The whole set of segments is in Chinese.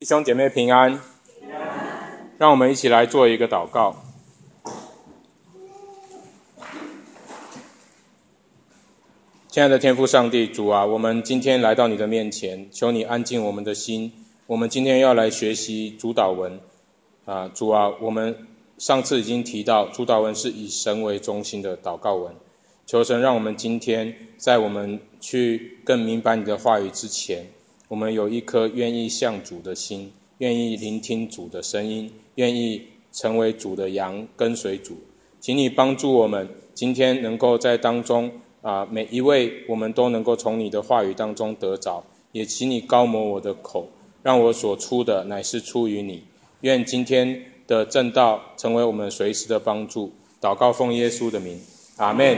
弟兄姐妹平安，让我们一起来做一个祷告。亲爱的天父上帝，主啊，我们今天来到你的面前，求你安静我们的心。我们今天要来学习主祷文主啊，我们上次已经提到主祷文是以神为中心的祷告文，求神让我们今天在我们去更明白你的话语之前，我们有一颗愿意向主的心，愿意聆听主的声音，愿意成为主的羊，跟随主。请你帮助我们今天能够在当中每一位我们都能够从你的话语当中得着，也请你高摩我的口，让我所出的乃是出于你。愿今天的正道成为我们随时的帮助。祷告奉耶稣的名，阿们。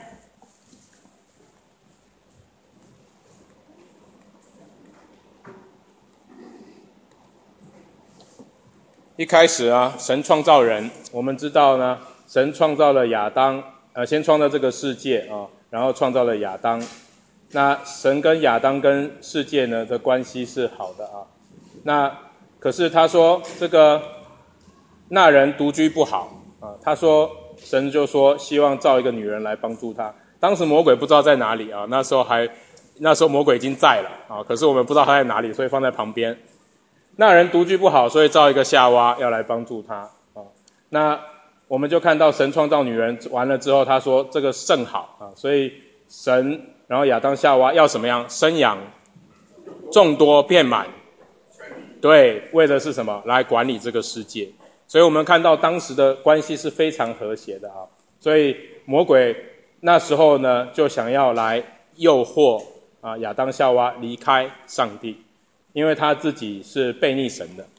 一开始神创造人，我们知道呢，神创造了亚当，先创造这个世界然后创造了亚当。那神跟亚当跟世界呢的关系是好的那可是他说那人独居不好他说神就说希望造一个女人来帮助他。当时魔鬼不知道在哪里那时候魔鬼已经在了可是我们不知道他在哪里，所以放在旁边。那人独居不好，所以造一个夏娃要来帮助他那我们就看到神创造女人完了之后，他说这个甚好所以神然后亚当夏娃要什么样？生养众多遍满，对，为的是什么？来管理这个世界。所以我们看到当时的关系是非常和谐的所以魔鬼那时候呢就想要来诱惑亚当夏娃离开上帝，因为他自己是悖逆神的。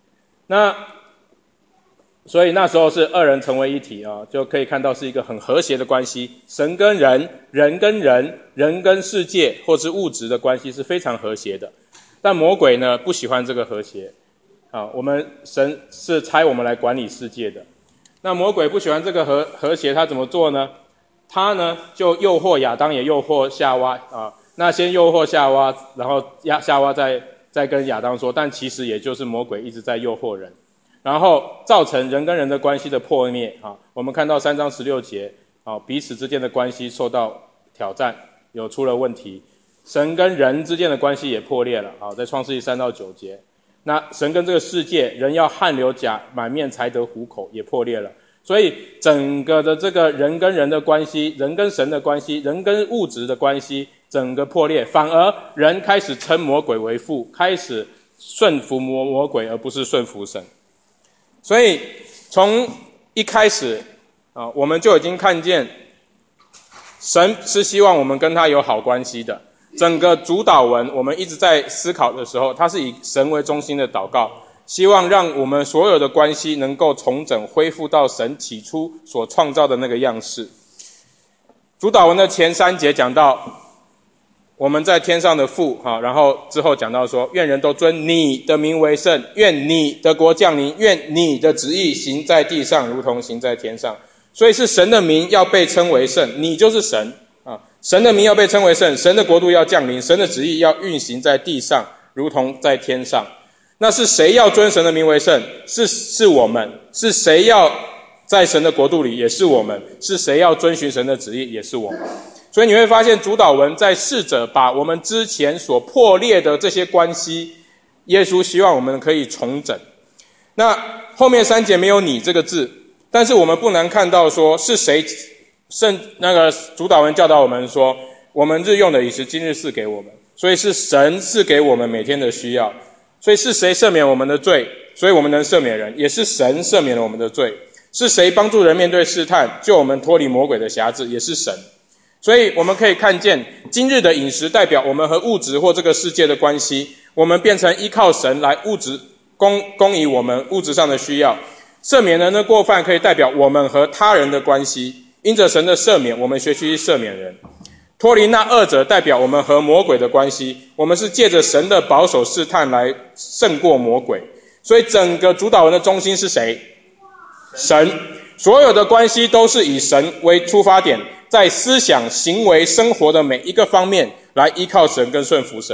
所以那时候是二人成为一体就可以看到是一个很和谐的关系。神跟人，人跟人，人跟世界或是物质的关系是非常和谐的。但魔鬼呢不喜欢这个和谐神是差我们来管理世界的。那魔鬼不喜欢这个和谐，他怎么做呢？他呢就诱惑亚当，也诱惑夏娃那先诱惑夏娃，然后夏娃再跟亚当说，但其实也就是魔鬼一直在诱惑人，然后造成人跟人的关系的破灭我们看到3章16节彼此之间的关系受到挑战，有出了问题。神跟人之间的关系也破裂了在创世记3到9节。那神跟这个世界，人要汗流满面才得糊口，也破裂了。所以整个的这个人跟人的关系，人跟神的关系，人跟物质的关系，整个破裂，反而人开始称魔鬼为父，开始顺服魔鬼，而不是顺服神。所以从一开始我们就已经看见神是希望我们跟他有好关系的。整个主祷文我们一直在思考的时候，它是以神为中心的祷告，希望让我们所有的关系能够重整，恢复到神起初所创造的那个样式。主祷文的前3节讲到我们在天上的父然后之后讲到说，愿人都尊你的名为圣，愿你的国降临，愿你的旨意行在地上如同行在天上。所以是神的名要被称为圣，你就是神神的名要被称为圣，神的国度要降临，神的旨意要运行在地上如同在天上。那是谁要尊神的名为圣？是我们。是谁要在神的国度里？也是我们。是谁要遵循神的旨意？也是我们。所以你会发现主祷文在试着把我们之前所破裂的这些关系，耶稣希望我们可以重整。那后面3节没有你这个字，但是我们不难看到说是谁那个主祷文教导我们说，我们日用的饮食今日赐给我们，所以是神赐给我们每天的需要。所以是谁赦免我们的罪，所以我们能赦免人，也是神赦免了我们的罪。是谁帮助人面对试探，救我们脱离魔鬼的辖制，也是神。所以我们可以看见今日的饮食代表我们和物质或这个世界的关系，我们变成依靠神来物质供以我们物质上的需要。赦免人的过犯可以代表我们和他人的关系，因着神的赦免，我们学习赦免人。脱离那二者代表我们和魔鬼的关系，我们是借着神的保守试探来胜过魔鬼。所以整个主祷文的中心是谁？神。所有的关系都是以神为出发点，在思想、行为、生活的每一个方面来依靠神跟顺服神。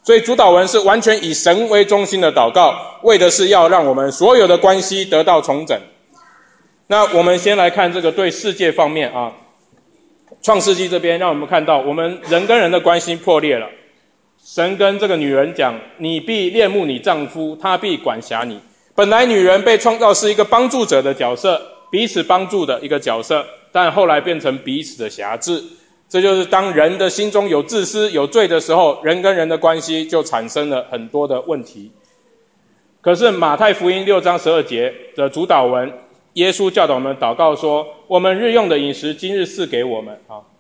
所以主祷文是完全以神为中心的祷告，为的是要让我们所有的关系得到重整。那我们先来看这个对世界方面啊，创世纪这边让我们看到我们人跟人的关系破裂了。神跟这个女人讲，你必恋慕你丈夫，他必管辖你。本来女人被创造是一个帮助者的角色，彼此帮助的一个角色，但后来变成彼此的辖制。这就是当人的心中有自私有罪的时候，人跟人的关系就产生了很多的问题。可是马太福音6章12节的主祷文，耶稣教导我们祷告说，我们日用的饮食今日赐给我们。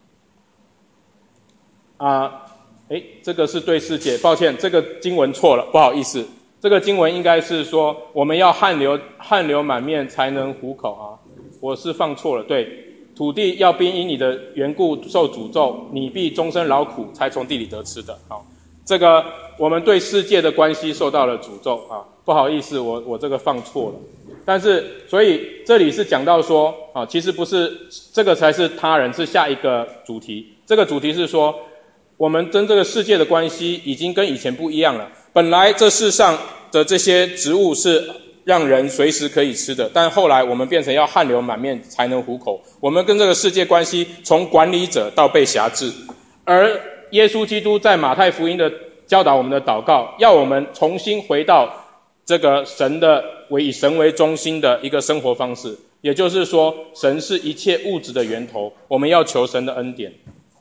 这个是对世界，抱歉，这个经文错了，不好意思。这个经文应该是说我们要汗流满面才能糊口啊，我是放错了。对，土地要并因你的缘故受诅咒，你必终身劳苦才从地里得吃的。好，这个我们对世界的关系受到了诅咒啊，不好意思，我这个放错了。但是所以这里是讲到说其实不是这个才是他人，是下一个主题。这个主题是说我们跟这个世界的关系已经跟以前不一样了。本来这世上的这些植物是让人随时可以吃的，但后来我们变成要汗流满面才能糊口。我们跟这个世界关系从管理者到被辖制，而耶稣基督在马太福音的教导我们的祷告，要我们重新回到这个以神为中心的一个生活方式，也就是说神是一切物质的源头，我们要求神的恩典。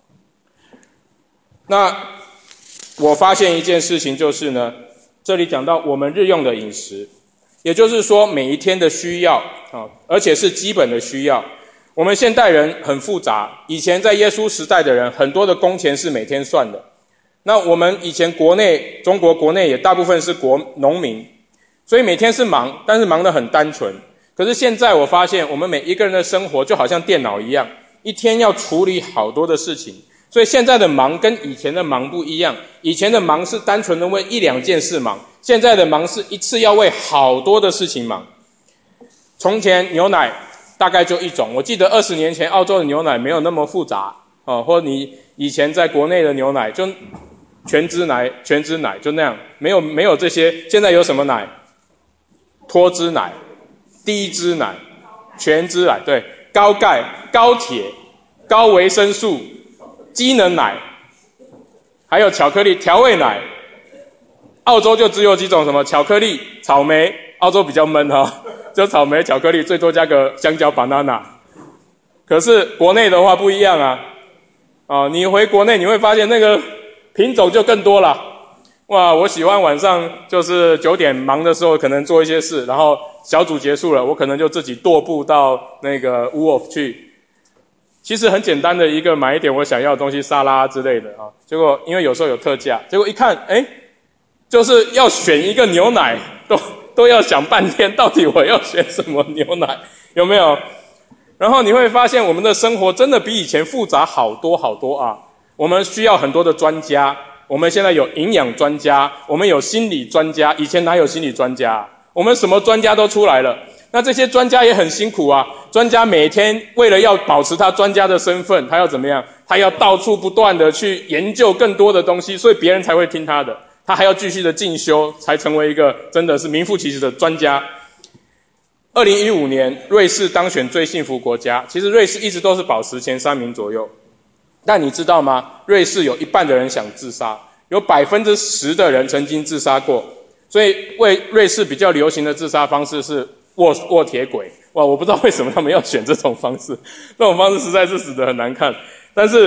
那我发现一件事情就是呢，这里讲到我们日用的饮食，也就是说每一天的需要而且是基本的需要。我们现代人很复杂，以前在耶稣时代的人很多的工钱是每天算的。那我们以前中国国内也大部分是农民，所以每天是忙，但是忙得很单纯。可是现在我发现我们每一个人的生活就好像电脑一样，一天要处理好多的事情。所以现在的忙跟以前的忙不一样，以前的忙是单纯的为一两件事忙，现在的忙是一次要为好多的事情忙。从前牛奶大概就一种，我记得20年前澳洲的牛奶没有那么复杂或你以前在国内的牛奶就全脂奶就那样，没有这些。现在有什么奶？脱脂奶、低脂奶、全脂奶，对，高钙、高铁、高维生素、机能奶，还有巧克力调味奶。澳洲就只有几种，什么巧克力、草莓，澳洲比较闷就草莓、巧克力，最多加个香蕉 banana。 可是国内的话不一样你回国内你会发现那个品种就更多了。哇，我喜欢晚上就是9点忙的时候可能做一些事，然后小组结束了，我可能就自己踱步到那个 Woolworth 去，其实很简单的一个买一点我想要的东西，沙拉之类的结果因为有时候有特价，结果一看就是要选一个牛奶都要想半天，到底我要选什么牛奶，有没有？然后你会发现我们的生活真的比以前复杂好多好多我们需要很多的专家，我们现在有营养专家，我们有心理专家，以前哪有心理专家我们什么专家都出来了。那这些专家也很辛苦专家每天为了要保持他专家的身份，他要怎么样？他要到处不断的去研究更多的东西，所以别人才会听他的，他还要继续的进修，才成为一个真的是名副其实的专家。2015年瑞士当选最幸福国家，其实瑞士一直都是保持前3名左右，但你知道吗？瑞士有一半的人想自杀，有 10% 的人曾经自杀过。所以瑞士比较流行的自杀方式是卧铁轨。哇，我不知道为什么他们要选这种方式，这种方式实在是死得很难看。但是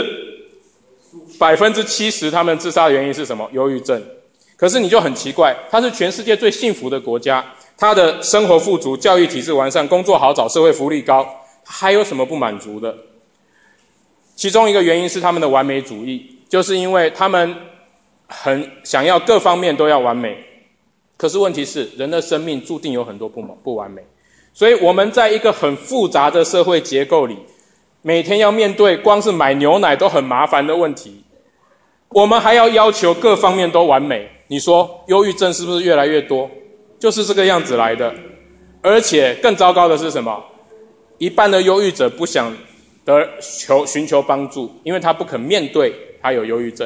70% 他们自杀的原因是什么？忧郁症。可是你就很奇怪，它是全世界最幸福的国家，它的生活富足，教育体制完善，工作好找，社会福利高，还有什么不满足的？其中一个原因是他们的完美主义，就是因为他们很想要各方面都要完美。可是问题是，人的生命注定有很多不完美，所以我们在一个很复杂的社会结构里，每天要面对光是买牛奶都很麻烦的问题，我们还要求各方面都完美。你说忧郁症是不是越来越多？就是这个样子来的。而且更糟糕的是什么？一半的忧郁者不想寻求帮助，因为他不肯面对他有忧郁症。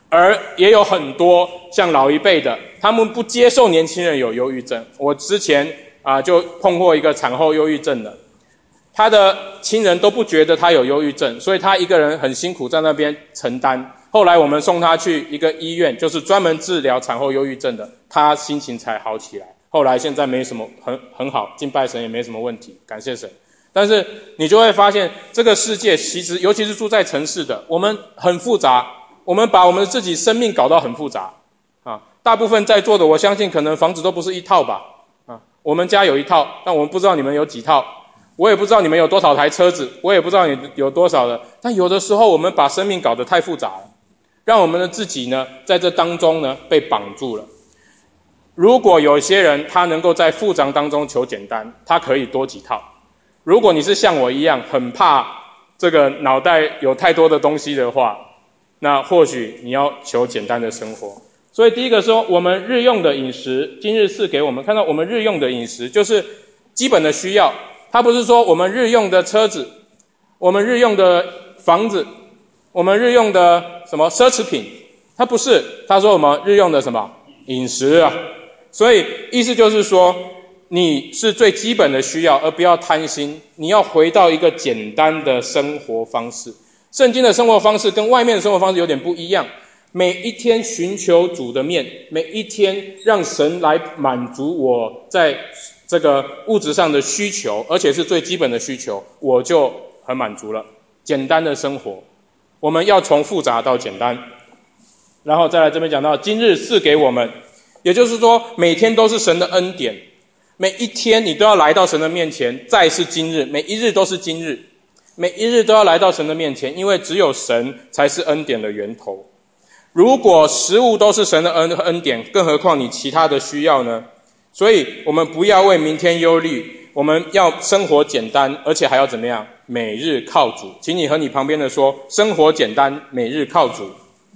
而也有很多像老一辈的，他们不接受年轻人有忧郁症。我之前就碰过一个产后忧郁症的，他的亲人都不觉得他有忧郁症，所以他一个人很辛苦在那边承担。后来我们送他去一个医院，就是专门治疗产后忧郁症的，他心情才好起来。后来现在没什么很好，敬拜神也没什么问题，感谢神。但是你就会发现，这个世界其实尤其是住在城市的，我们很复杂，我们把我们自己生命搞到很复杂大部分在座的，我相信可能房子都不是一套吧我们家有一套，但我们不知道你们有几套，我也不知道你们有多少台车子，我也不知道你有多少的。但有的时候我们把生命搞得太复杂了，让我们的自己呢在这当中呢被绑住了。如果有些人他能够在复杂当中求简单，他可以多几套。如果你是像我一样很怕这个脑袋有太多的东西的话，那或许你要求简单的生活。所以第一个说，我们日用的饮食，今日赐给我们，看到我们日用的饮食就是基本的需要，它不是说我们日用的车子，我们日用的房子，我们日用的什么奢侈品，它不是，他说我们日用的什么饮食所以意思就是说，你是最基本的需要，而不要贪心，你要回到一个简单的生活方式。圣经的生活方式跟外面的生活方式有点不一样，每一天寻求主的面，每一天让神来满足我在这个物质上的需求，而且是最基本的需求，我就很满足了。简单的生活，我们要从复杂到简单。然后再来这边讲到今日赐给我们，也就是说每天都是神的恩典，每一天你都要来到神的面前，再是今日，每一日都是今日，每一日都要来到神的面前，因为只有神才是恩典的源头。如果食物都是神的恩典，更何况你其他的需要呢？所以我们不要为明天忧虑，我们要生活简单，而且还要怎么样？每日靠主。请你和你旁边的说，生活简单，每日靠主。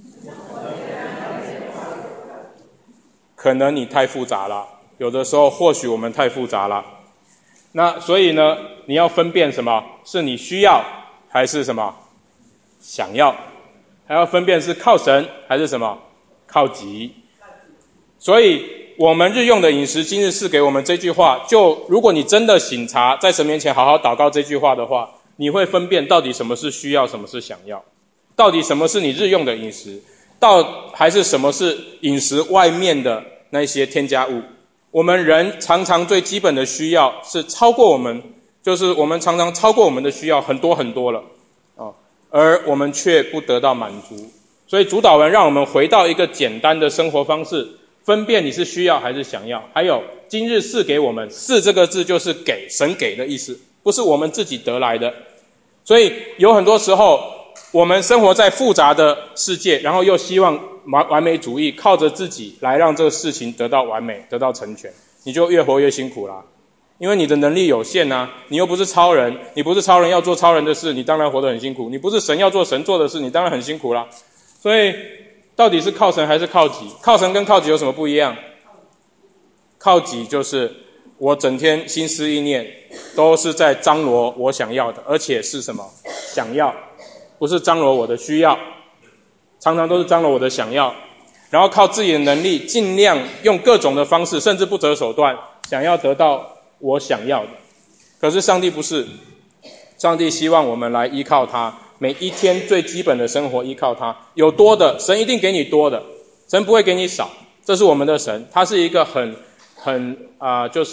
可能你太复杂了，有的时候或许我们太复杂了。那所以呢，你要分辨什么是你需要还是什么想要，还要分辨是靠神还是什么靠己。所以我们日用的饮食今日赐给我们这句话，就如果你真的省察在神面前好好祷告这句话的话，你会分辨到底什么是需要，什么是想要，到底什么是你日用的饮食，还是什么是饮食外面的那些添加物。我们人常常最基本的需要是超过我们，就是我们常常超过我们的需要很多很多了而我们却不得到满足。所以主祷文让我们回到一个简单的生活方式，分辨你是需要还是想要。还有今日赐给我们，赐这个字就是给，神给的意思，不是我们自己得来的。所以有很多时候我们生活在复杂的世界，然后又希望完美主义，靠着自己来让这个事情得到完美，得到成全，你就越活越辛苦啦。因为你的能力有限你又不是超人，你不是超人要做超人的事，你当然活得很辛苦。你不是神要做神做的事，你当然很辛苦啦。所以到底是靠神还是靠己？靠神跟靠己有什么不一样？靠己就是我整天心思意念都是在张罗我想要的，而且是什么想要，不是张罗我的需要，常常都是张罗我的想要，然后靠自己的能力尽量用各种的方式，甚至不择手段，想要得到我想要的。可是上帝不是，上帝希望我们来依靠他，每一天最基本的生活依靠他。有多的神一定给你多的，神不会给你少，这是我们的神，他是一个就是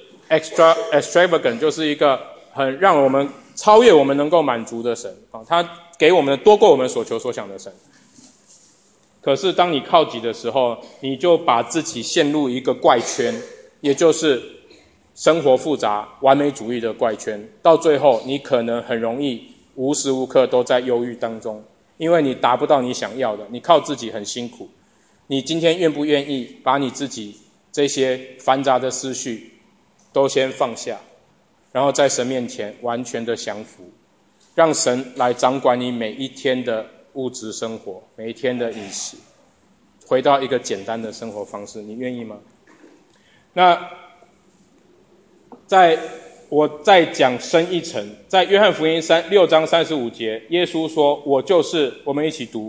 extravagant， 就是一个很让我们超越我们能够满足的神他给我们多过我们所求所想的神。可是当你靠己的时候，你就把自己陷入一个怪圈，也就是生活复杂完美主义的怪圈，到最后你可能很容易无时无刻都在忧郁当中，因为你达不到你想要的，你靠自己很辛苦。你今天愿不愿意把你自己这些繁杂的思绪都先放下，然后在神面前完全的降服，让神来掌管你每一天的物质生活，每一天的饮食，回到一个简单的生活方式，你愿意吗？那我再讲深一层，在约翰福音6章35节，耶稣说我就是，我们一起读，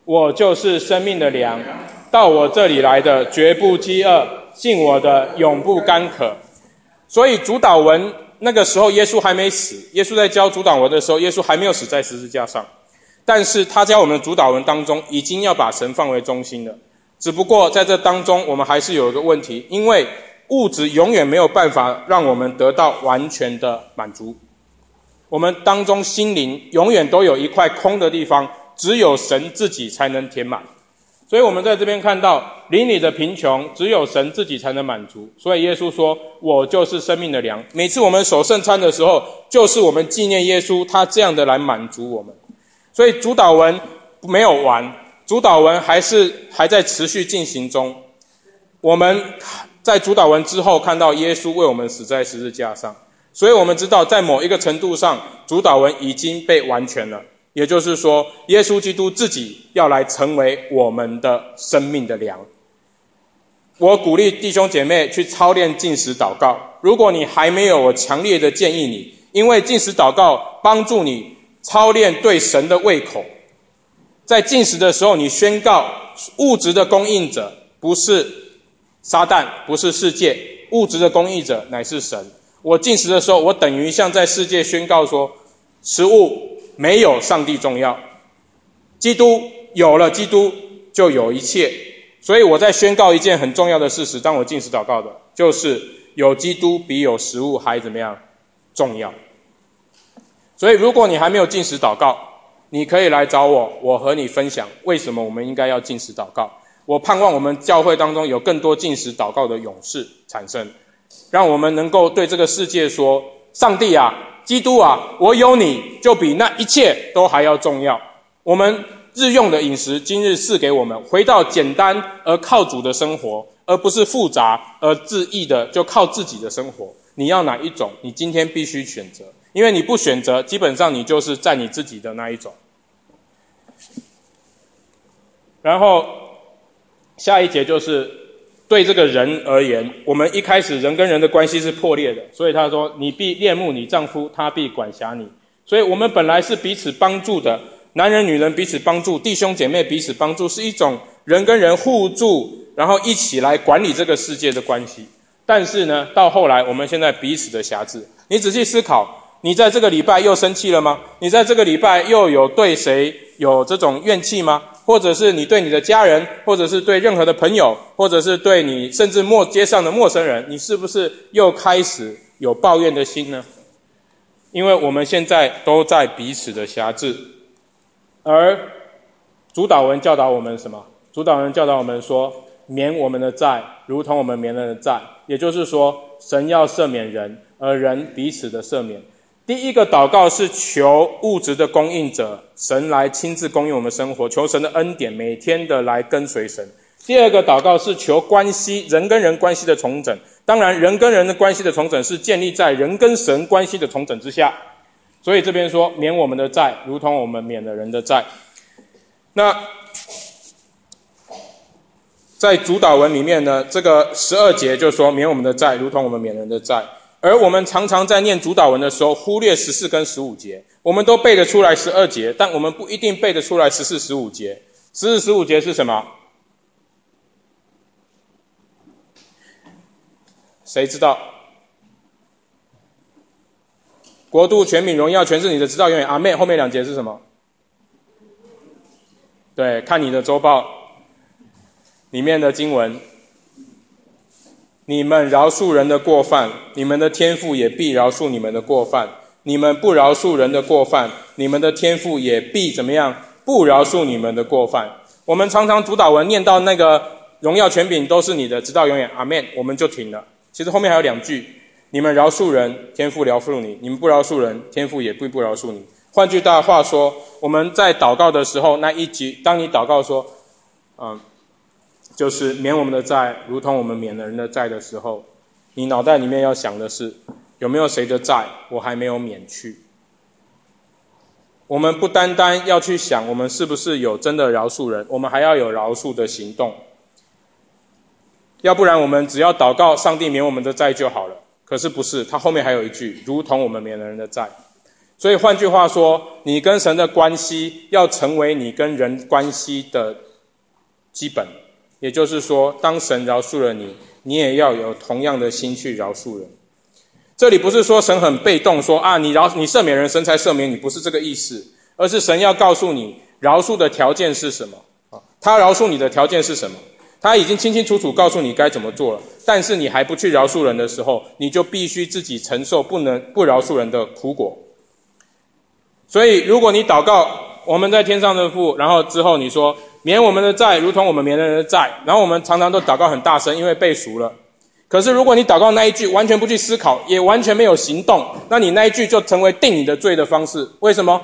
我就是生命的粮，到我这里来的绝不饥饿，信我的永不干渴。所以主祷文那个时候耶稣还没死，耶稣在教主祷文的时候，耶稣还没有死在十字架上，但是他教我们的主祷文当中已经要把神放为中心了。只不过在这当中我们还是有一个问题，因为物质永远没有办法让我们得到完全的满足，我们当中心灵永远都有一块空的地方，只有神自己才能填满。所以我们在这边看到灵里的贫穷只有神自己才能满足，所以耶稣说我就是生命的粮。每次我们守圣餐的时候，就是我们纪念耶稣他这样的来满足我们。所以主祷文没有完，主祷文还在持续进行中。我们在主祷文之后看到耶稣为我们死在十字架上，所以我们知道在某一个程度上主祷文已经被完全了，也就是说耶稣基督自己要来成为我们的生命的粮。我鼓励弟兄姐妹去操练禁食祷告，如果你还没有，我强烈的建议你，因为禁食祷告帮助你操练对神的胃口。在禁食的时候，你宣告物质的供应者不是撒旦，不是世界，物质的供应者乃是神。我禁食的时候，我等于像在世界宣告说，食物没有上帝重要，基督有了基督就有一切。所以我在宣告一件很重要的事实，当我禁食祷告的，就是有基督比有食物还怎么样重要。所以如果你还没有禁食祷告，你可以来找我，我和你分享为什么我们应该要禁食祷告。我盼望我们教会当中有更多禁食祷告的勇士产生，让我们能够对这个世界说，上帝啊，基督啊，我有你就比那一切都还要重要。我们日用的饮食今日赐给我们，回到简单而靠主的生活，而不是复杂而自意的就靠自己的生活。你要哪一种，你今天必须选择，因为你不选择，基本上你就是在你自己的那一种。然后下一节就是对这个人而言，我们一开始人跟人的关系是破裂的，所以他说你必恋慕你丈夫，他必管辖你。所以我们本来是彼此帮助的，男人女人彼此帮助，弟兄姐妹彼此帮助，是一种人跟人互助，然后一起来管理这个世界的关系。但是呢，到后来我们现在彼此的辖制。你仔细思考，你在这个礼拜又生气了吗？你在这个礼拜又有对谁有这种怨气吗？或者是你对你的家人，或者是对任何的朋友，或者是对你甚至街上的陌生人，你是不是又开始有抱怨的心呢？因为我们现在都在彼此的辖制。而主祷文教导我们什么？主祷文教导我们说，免我们的债如同我们免人的债，也就是说神要赦免人，而人彼此的赦免。第一个祷告是求物质的供应者神来亲自供应我们生活，求神的恩典每天的来跟随神。第二个祷告是求关系，人跟人关系的重整。当然人跟人的关系的重整是建立在人跟神关系的重整之下，所以这边说免我们的债如同我们免了人的债。那在主祷文里面呢，这个12节就说免我们的债如同我们免人的债。而我们常常在念主祷文的时候忽略14跟15节，我们都背得出来12节，但我们不一定背得出来14、15节。14、15节是什么？谁知道？国度、权柄、荣耀全是你的，直到永远。阿们。后面2节是什么？对，看你的周报里面的经文。你们饶恕人的过犯，你们的天父也必饶恕你们的过犯。你们不饶恕人的过犯，你们的天父也必怎么样？不饶恕你们的过犯。我们常常主祷文念到那个荣耀权柄都是你的，直到永远。阿们，我们就停了。其实后面还有2句，你们饶恕人，天父饶恕你；你们不饶恕人，天父也不饶恕你。换句大话说，我们在祷告的时候，那一句，当你祷告说就是免我们的债如同我们免了人的债的时候，你脑袋里面要想的是，有没有谁的债我还没有免去。我们不单单要去想我们是不是有真的饶恕人，我们还要有饶恕的行动。要不然我们只要祷告上帝免我们的债就好了，可是不是，他后面还有一句如同我们免了人的债。 所以换句话说，你跟神的关系要成为你跟人关系的基本。也就是说，当神饶恕了你，你也要有同样的心去饶恕人。这里不是说神很被动，说你赦免人，神才赦免你，不是这个意思，而是神要告诉你饶恕的条件是什么。他饶恕你的条件是什么？他已经清清楚楚告诉你该怎么做了，但是你还不去饶恕人的时候，你就必须自己承受不饶恕人的苦果。所以如果你祷告我们在天上的父，然后之后你说免我们的债如同我们免人的债，然后我们常常都祷告很大声，因为背熟了。可是如果你祷告那一句完全不去思考，也完全没有行动，那你那一句就成为定你的罪的方式。为什么？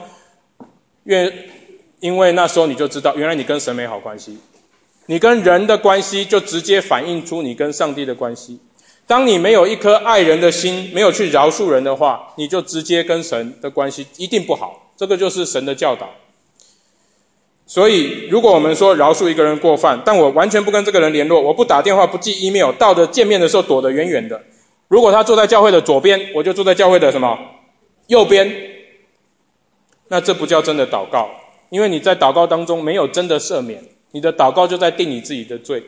因为那时候你就知道原来你跟神没好关系，你跟人的关系就直接反映出你跟上帝的关系。当你没有一颗爱人的心，没有去饶恕人的话，你就直接跟神的关系一定不好。这个就是神的教导。所以如果我们说饶恕一个人过犯，但我完全不跟这个人联络，我不打电话，不寄 email， 到的见面的时候躲得远远的。如果他坐在教会的左边，我就坐在教会的什么右边，那这不叫真的祷告，因为你在祷告当中没有真的赦免，你的祷告就在定你自己的罪。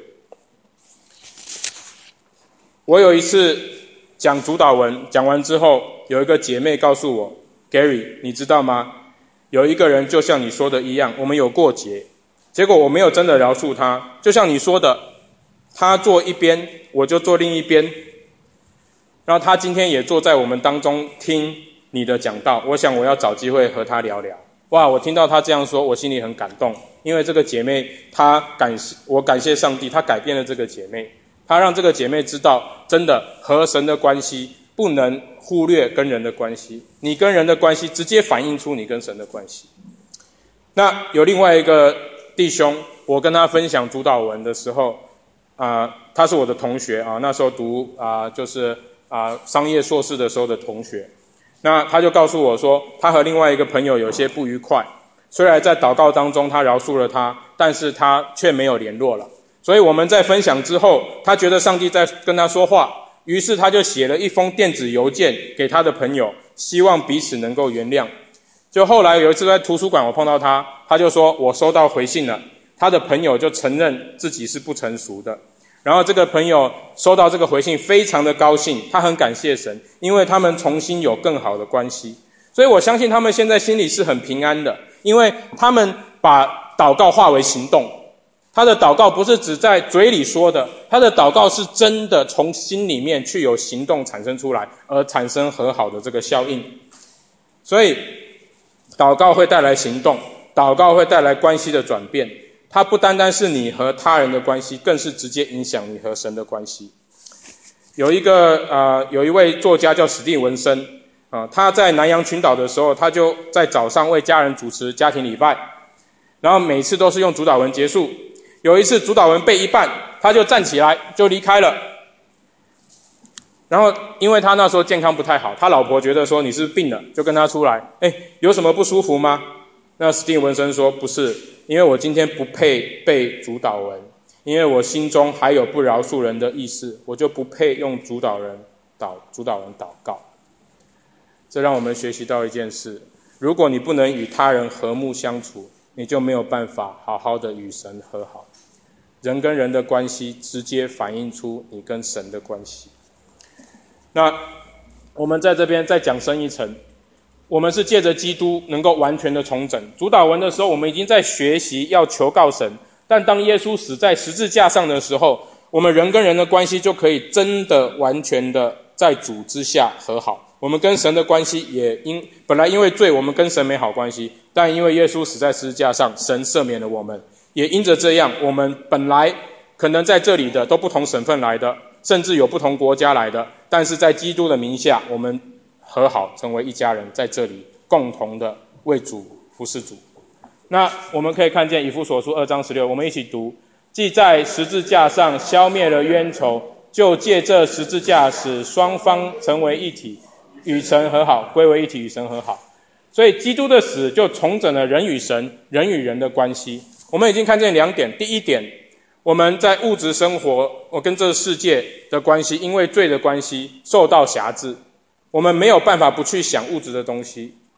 我有一次讲主祷文，讲完之后，有一个姐妹告诉我 Gary， 你知道吗？有一个人就像你说的一样，我们有过节，结果我没有真的饶恕他，就像你说的，他坐一边，我就坐另一边，然后他今天也坐在我们当中听你的讲道，我想我要找机会和他聊聊。哇，我听到他这样说，我心里很感动，因为这个姐妹我感谢上帝，他改变了这个姐妹，他让这个姐妹知道真的和神的关系不能忽略跟人的关系，你跟人的关系直接反映出你跟神的关系。那有另外一个弟兄，我跟他分享主祷文的时候他是我的同学那时候读商业硕士的时候的同学。那他就告诉我说，他和另外一个朋友有些不愉快，虽然在祷告当中他饶恕了他，但是他却没有联络了。所以我们在分享之后，他觉得上帝在跟他说话，于是他就写了一封电子邮件给他的朋友，希望彼此能够原谅。就后来有一次在图书馆我碰到他，他就说我收到回信了，他的朋友就承认自己是不成熟的。然后这个朋友收到这个回信非常的高兴，他很感谢神，因为他们重新有更好的关系。所以我相信他们现在心里是很平安的，因为他们把祷告化为行动。他的祷告不是只在嘴里说的，他的祷告是真的从心里面去有行动产生出来，而产生和好的这个效应。所以祷告会带来行动，祷告会带来关系的转变，它不单单是你和他人的关系，更是直接影响你和神的关系。有一位作家叫史蒂文森他在南洋群岛的时候，他就在早上为家人主持家庭礼拜，然后每次都是用主祷文结束。有一次主祷文背一半，他就站起来就离开了。然后因为他那时候健康不太好，他老婆觉得说你是不是病了，就跟他出来，有什么不舒服吗？那史蒂文森说不是，因为我今天不配背主祷文，因为我心中还有不饶恕人的意思，我就不配用主祷文祷告。这让我们学习到一件事，如果你不能与他人和睦相处，你就没有办法好好的与神和好。人跟人的关系直接反映出你跟神的关系。那我们在这边再讲深一层，我们是借着基督能够完全的重整。主祷文的时候，我们已经在学习要求告神，但当耶稣死在十字架上的时候，我们人跟人的关系就可以真的完全的在主之下和好。我们跟神的关系也本来因为罪，我们跟神没好关系，但因为耶稣死在十字架上，神赦免了我们，也因着这样，我们本来可能在这里的都不同省份来的，甚至有不同国家来的，但是在基督的名下，我们和好成为一家人，在这里共同的为主服侍主。那我们可以看见以弗所书2章16，我们一起读，既在十字架上消灭了冤仇，就借这十字架使双方成为一体，与神和好，归为一体，与神和好。所以基督的死就重整了人与神、人与人的关系。我们已经看见两点，第一点，我们在物质生活跟这个世界的关系，因为罪的关系受到辖制，我们没有办法不去想物质的东西，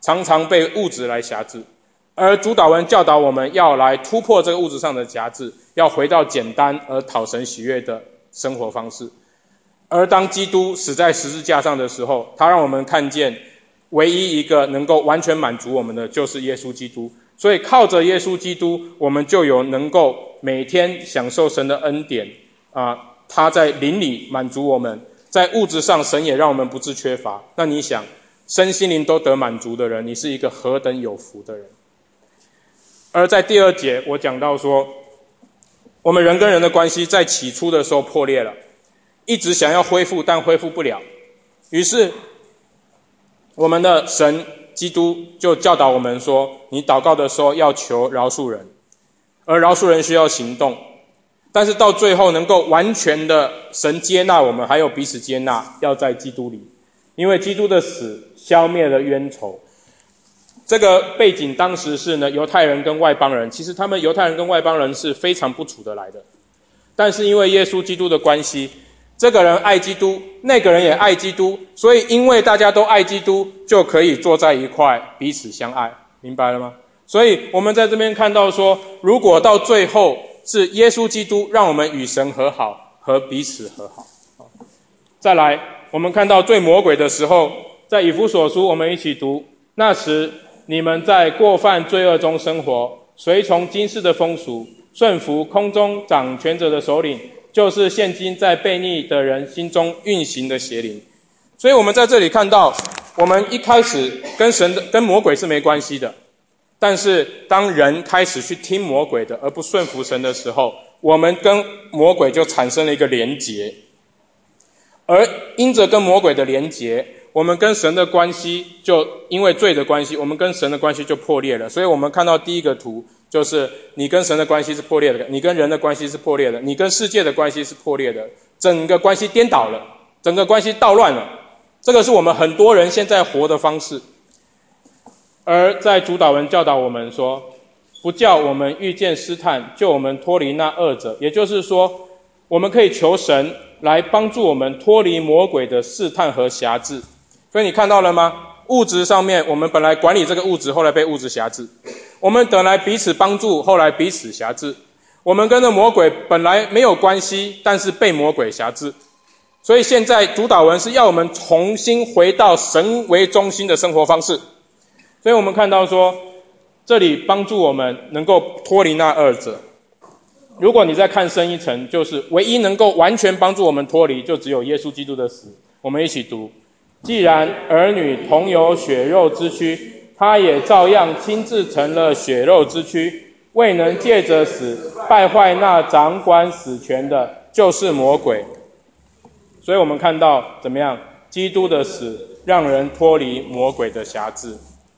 常常被物质来辖制。而主祷文教导我们要来突破这个物质上的辖制，要回到简单而讨神喜悦的生活方式。而当基督死在十字架上的时候，他让我们看见唯一一个能够完全满足我们的就是耶稣基督。所以靠着耶稣基督，我们就有能够每天享受神的恩典他在灵里满足我们，在物质上神也让我们不致缺乏。那你想，身心灵都得满足的人，你是一个何等有福的人。而在第二节我讲到说，我们人跟人的关系在起初的时候破裂了，一直想要恢复，但恢复不了。于是我们的神基督就教导我们说，你祷告的时候要求饶恕人，而饶恕人需要行动。但是到最后能够完全的神接纳我们，还有彼此接纳，要在基督里。因为基督的死消灭了冤仇。这个背景当时是呢，犹太人跟外邦人，其实他们犹太人跟外邦人是非常不处得来的。但是因为耶稣基督的关系，这个人爱基督，那个人也爱基督，所以因为大家都爱基督，就可以坐在一块，彼此相爱。明白了吗？所以我们在这边看到说，如果到最后是耶稣基督让我们与神和好，和彼此和好。再来，我们看到对魔鬼的时候，在以弗所书我们一起读，那时你们在过犯罪恶中生活，随从今世的风俗，顺服空中掌权者的首领，就是现今在悖逆的人心中运行的邪灵。所以我们在这里看到，我们一开始跟魔鬼是没关系的，但是当人开始去听魔鬼的而不顺服神的时候，我们跟魔鬼就产生了一个连结。而因着跟魔鬼的连结，我们跟神的关系就因为罪的关系，我们跟神的关系就破裂了。所以我们看到第一个图，就是你跟神的关系是破裂的，你跟人的关系是破裂的，你跟世界的关系是破裂的，整个关系颠倒了，整个关系倒乱了。这个是我们很多人现在活的方式。而在主祷文教导我们说，不叫我们遇见试探，救我们脱离那恶者。也就是说，我们可以求神来帮助我们脱离魔鬼的试探和辖制。所以你看到了吗？物质上面我们本来管理这个物质，后来被物质辖制。我们本来彼此帮助，后来彼此辖制。我们跟着魔鬼本来没有关系，但是被魔鬼辖制。所以现在主祷文是要我们重新回到神为中心的生活方式。所以我们看到说，这里帮助我们能够脱离那二者。如果你再看深一层，就是唯一能够完全帮助我们脱离，就只有耶稣基督的死。我们一起读，既然儿女同有血肉之躯，他也照样亲自成了血肉之躯，未能借着死败坏那掌管死权的，就是魔鬼。所以我们看到怎么样？基督的死让人脱离魔鬼的辖制。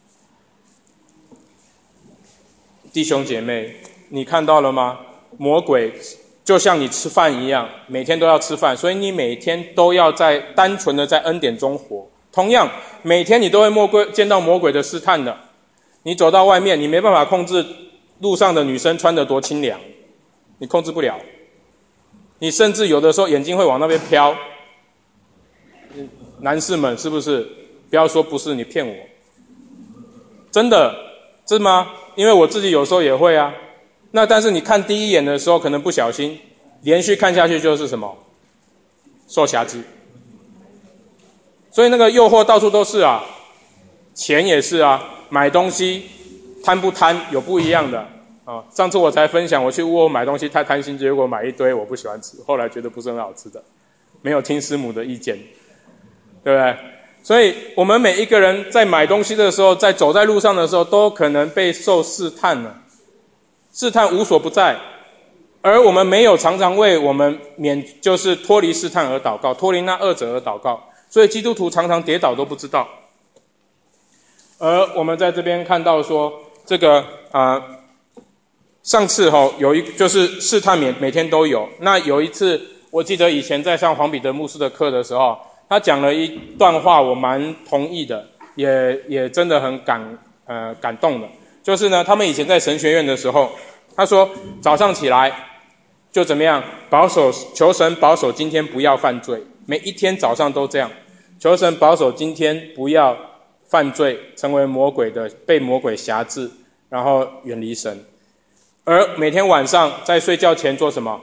弟兄姐妹，你看到了吗？魔鬼就像你吃饭一样，每天都要吃饭，所以你每天都要在单纯的在恩典中活。同样，每天你都会见到魔鬼的试探的。你走到外面，你没办法控制路上的女生穿得多清凉，你控制不了。你甚至有的时候眼睛会往那边飘。男士们是不是？不要说不是，你骗我。真的，是吗？因为我自己有时候也会啊。那但是你看第一眼的时候可能不小心，连续看下去就是什么？受辖制。所以那个诱惑到处都是啊，钱也是啊，买东西贪不贪有不一样的啊。上次我才分享，我去屋买东西太贪心，结果买一堆我不喜欢吃，后来觉得不是很好吃的，没有听师母的意见，对不对？所以我们每一个人在买东西的时候，在走在路上的时候，都可能被受试探了。试探无所不在，而我们没有常常为我们就是脱离试探而祷告，脱离那恶者而祷告，所以基督徒常常跌倒都不知道。而我们在这边看到说，这个上次有就是试探每天都有。那有一次，我记得以前在上黄彼得牧师的课的时候，他讲了一段话，我蛮同意的，也真的很感动的。就是呢，他们以前在神学院的时候，他说早上起来就怎么样求神保守今天不要犯罪，每一天早上都这样，求神保守今天不要犯罪，成为魔鬼的，被魔鬼辖制，然后远离神。而每天晚上在睡觉前做什么？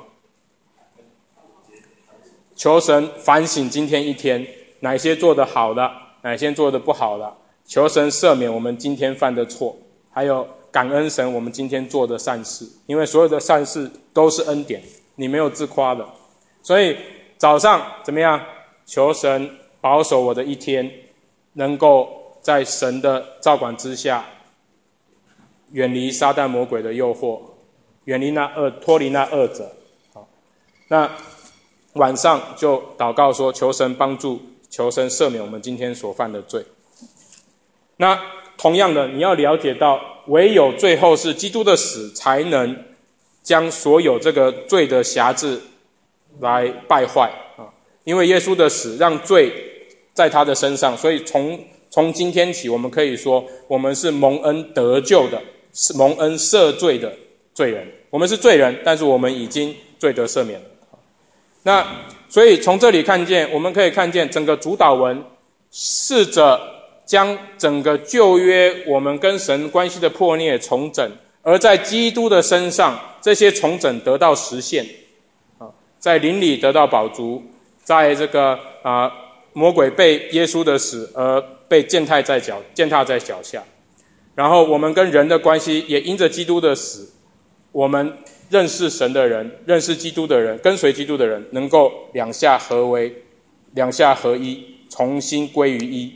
求神反省今天一天，哪些做得好的，哪些做得不好的，求神赦免我们今天犯的错，还有感恩神我们今天做的善事，因为所有的善事都是恩典，你没有自夸的。所以早上怎么样？求神保守我的一天，能够在神的照管之下，远离撒旦魔鬼的诱惑，脱离那恶者。好，那晚上就祷告说，求神帮助，求神赦免我们今天所犯的罪。那同样的，你要了解到，唯有最后是基督的死，才能将所有这个罪的辖制来败坏啊！因为耶稣的死让罪在他的身上，所以从今天起，我们可以说，我们是蒙恩得救的，是蒙恩赦罪的罪人。我们是罪人，但是我们已经罪得赦免了。那所以从这里看见，我们可以看见整个主祷文试着将整个旧约我们跟神关系的破裂重整，而在基督的身上，这些重整得到实现，在灵里得到饱足，在这个魔鬼被耶稣的死而被践踏在脚下，然后我们跟人的关系也因着基督的死，我们认识神的人，认识基督的人，跟随基督的人，能够两下合一，重新归于一。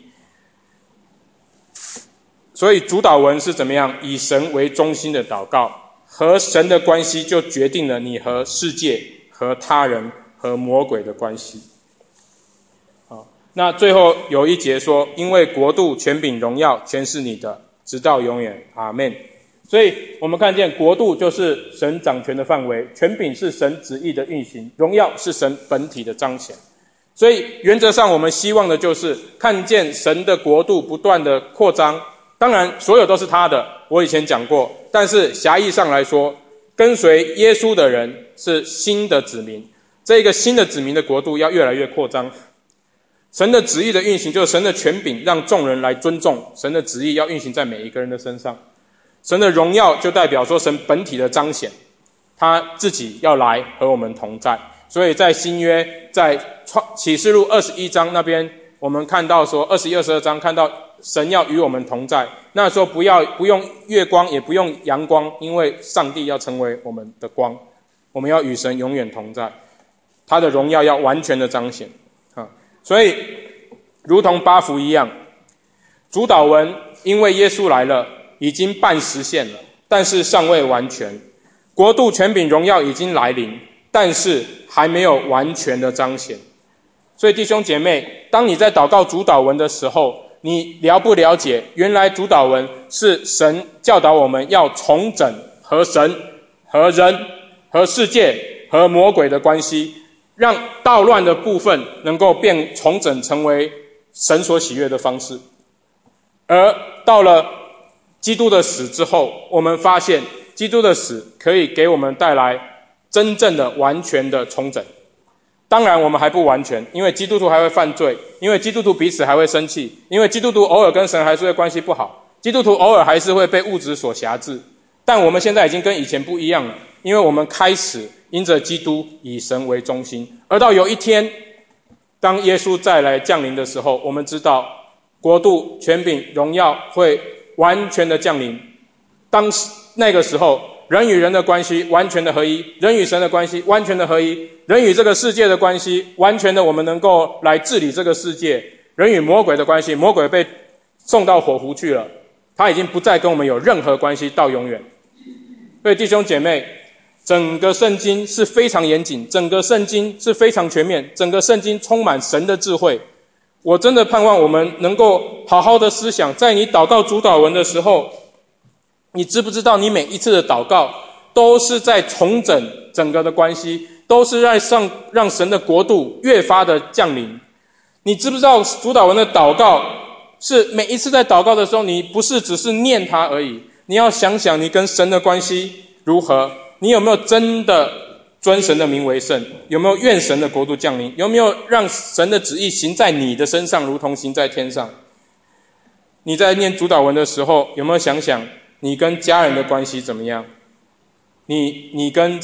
所以主祷文是怎么样？以神为中心的祷告，和神的关系就决定了你和世界、和他人、和魔鬼的关系。好，那最后有一节说，因为国度、权柄、荣耀全是你的，直到永远。阿们。所以我们看见国度就是神掌权的范围，权柄是神旨意的运行，荣耀是神本体的彰显。所以原则上我们希望的就是看见神的国度不断的扩张，当然所有都是他的，我以前讲过，但是狭义上来说，跟随耶稣的人是新的子民，这个新的子民的国度要越来越扩张。神的旨意的运行就是神的权柄让众人来尊重，神的旨意要运行在每一个人的身上。神的荣耀就代表说神本体的彰显，他自己要来和我们同在。所以在新约，在启示录21章那边，我们看到说21、22章看到神要与我们同在，那时候不用月光，也不用阳光，因为上帝要成为我们的光，我们要与神永远同在，他的荣耀要完全的彰显。所以如同八福一样，主祷文因为耶稣来了，已经半实现了，但是尚未完全。国度、权柄、荣耀已经来临，但是还没有完全的彰显。所以弟兄姐妹，当你在祷告主祷文的时候，你了不了解原来主祷文是神教导我们要重整和神、和人、和世界、和魔鬼的关系，让道乱的部分能够重整成为神所喜悦的方式。而到了基督的死之后，我们发现基督的死可以给我们带来真正的完全的重整。当然我们还不完全，因为基督徒还会犯罪，因为基督徒彼此还会生气，因为基督徒偶尔跟神还是会关系不好，基督徒偶尔还是会被物质所辖制。但我们现在已经跟以前不一样了，因为我们开始因着基督以神为中心，而到有一天当耶稣再来降临的时候，我们知道国度、权柄、荣耀会完全的降临。那个时候，人与人的关系完全的合一，人与神的关系完全的合一，人与这个世界的关系完全的我们能够来治理这个世界，人与魔鬼的关系，魔鬼被送到火湖去了，他已经不再跟我们有任何关系到永远。所以弟兄姐妹，整个圣经是非常严谨，整个圣经是非常全面，整个圣经充满神的智慧。我真的盼望我们能够好好的思想，在你祷告主祷文的时候，你知不知道你每一次的祷告都是在重整整个的关系，都是在让神的国度越发的降临。你知不知道主祷文的祷告是每一次在祷告的时候，你不是只是念它而已，你要想想你跟神的关系如何，你有没有真的尊神的名为圣，有没有愿神的国度降临，有没有让神的旨意行在你的身上如同行在天上。 你在念主祷文的时候，有没有想想你跟家人的关系怎么样？你跟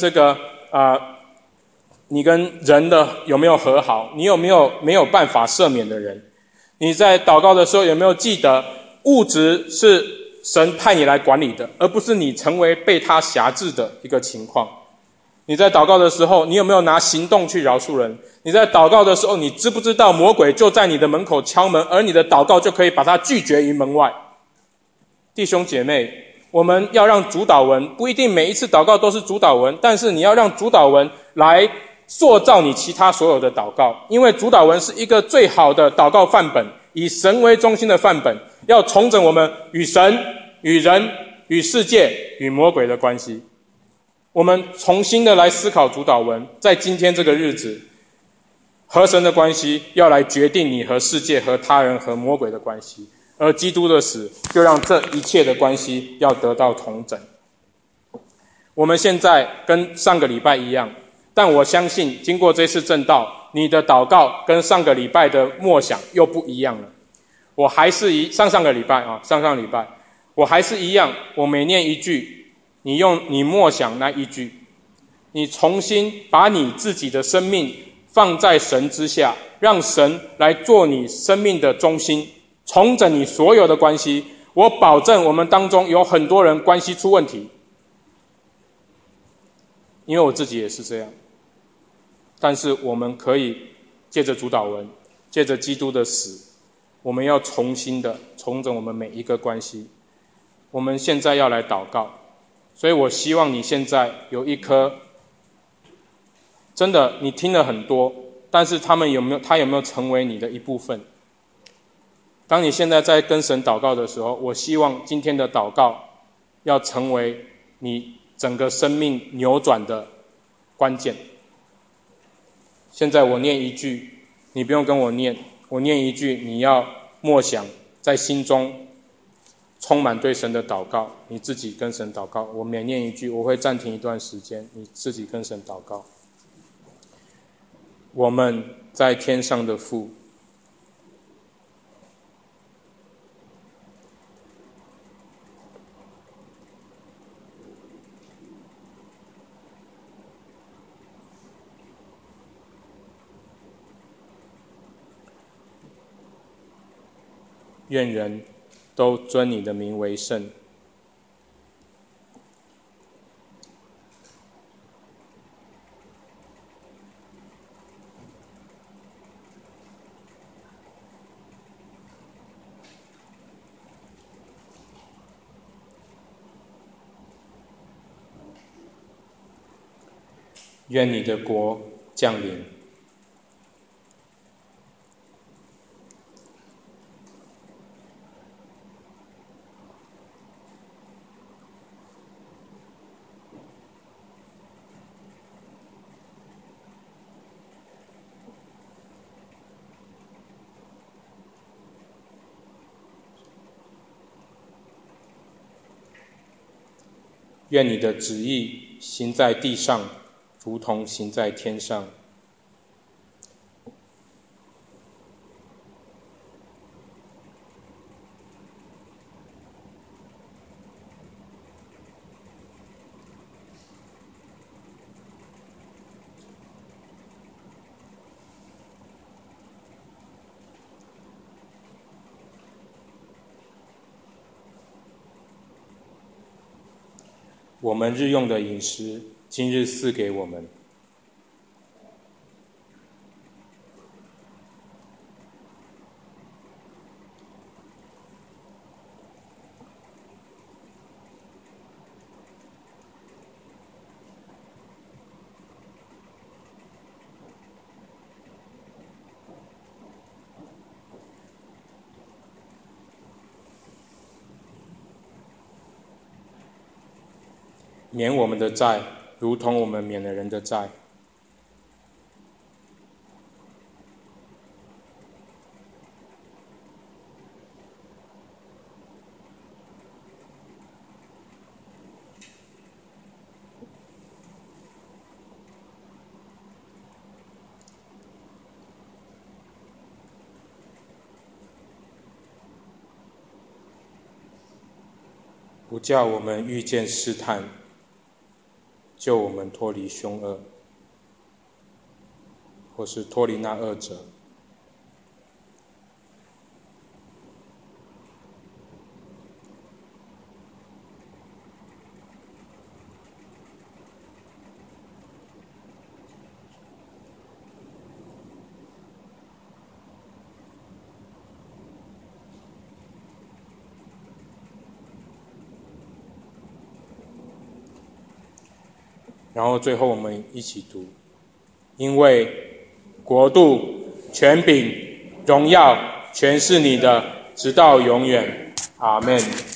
你跟人的有没有和好？你有没有办法赦免的人？你在祷告的时候有没有记得，物质是神派你来管理的，而不是你成为被他辖制的一个情况？你在祷告的时候，你有没有拿行动去饶恕人？你在祷告的时候，你知不知道魔鬼就在你的门口敲门，而你的祷告就可以把他拒绝于门外？弟兄姐妹，我们要让主祷文，不一定每一次祷告都是主祷文，但是你要让主祷文来塑造你其他所有的祷告，因为主祷文是一个最好的祷告范本，以神为中心的范本，要重整我们与神、与人、与世界、与魔鬼的关系。我们重新的来思考主祷文，在今天这个日子，和神的关系要来决定你和世界、和他人、和魔鬼的关系，而基督的死就让这一切的关系要得到重整。我们现在跟上个礼拜一样，但我相信经过这次证道，你的祷告跟上个礼拜的默想又不一样了。我还是上上礼拜我还是一样，我每念一句，你默想那一句，你重新把你自己的生命放在神之下，让神来做你生命的中心，重整你所有的关系。我保证我们当中有很多人关系出问题，因为我自己也是这样。但是我们可以借着主祷文，借着基督的死，我们要重新的重整我们每一个关系。我们现在要来祷告，所以我希望你现在有一颗，真的你听了很多，但是他有没有成为你的一部分？当你现在在跟神祷告的时候，我希望今天的祷告要成为你整个生命扭转的关键。现在我念一句，你不用跟我念，我念一句，你要默想在心中充满对神的祷告，你自己跟神祷告。我每念一句，我会暂停一段时间，你自己跟神祷告。我们在天上的父，愿人都尊你的名为圣。愿你的国降临。愿你的旨意行在地上，如同行在天上。我们日用的饮食，今日赐给我们。免我们的债，如同我们免了人的债。 不叫我们遇见试探，救我们脱离凶恶，或是脱离那恶者。然后最后我们一起读，因为国度、权柄、荣耀全是你的，直到永远。阿们。